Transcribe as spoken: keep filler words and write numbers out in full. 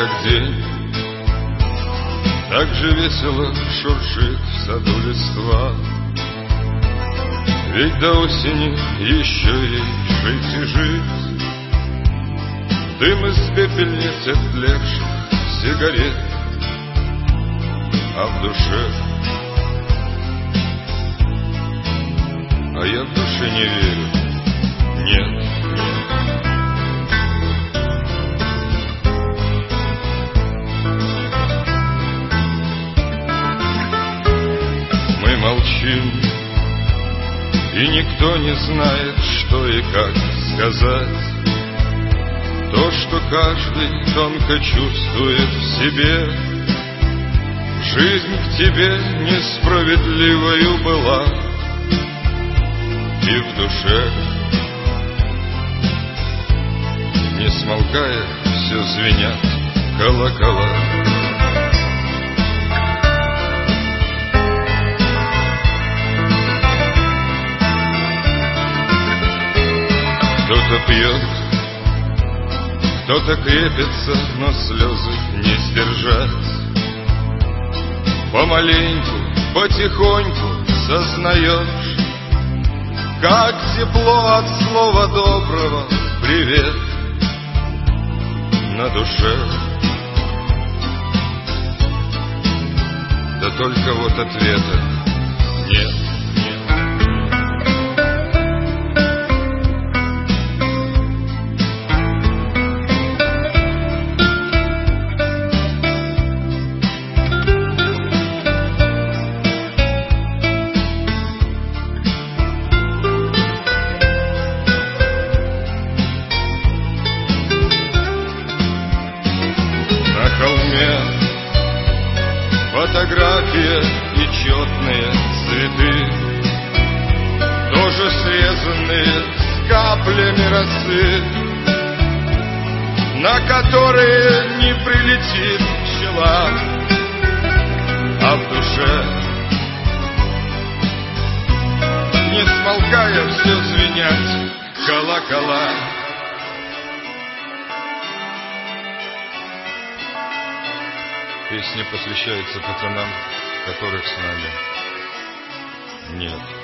как день, так же весело шуршит в саду листва. Ведь до осени еще ей жить и жить. Дым из пепельниц оттлевших сигарет, а в душе, а я в душе не верю, нет, нет. Мы молчим, и никто не знает, что и как сказать. То, что каждый тонко чувствует в себе. Жизнь к тебе несправедливою была, и в душе, не смолкая, все звенят колокола. Кто-то пьет, кто-то крепится, но слезы не сдержать. Помаленьку, потихоньку сознаешь, как тепло от слова доброго привет на душе. Да только вот ответа нет. Фотография и четные цветы, тоже срезанные с каплями росы, на которые не прилетит пчела, а в душе, не смолкая, все звенят колокола. Песня посвящается пацанам, которых с нами нет.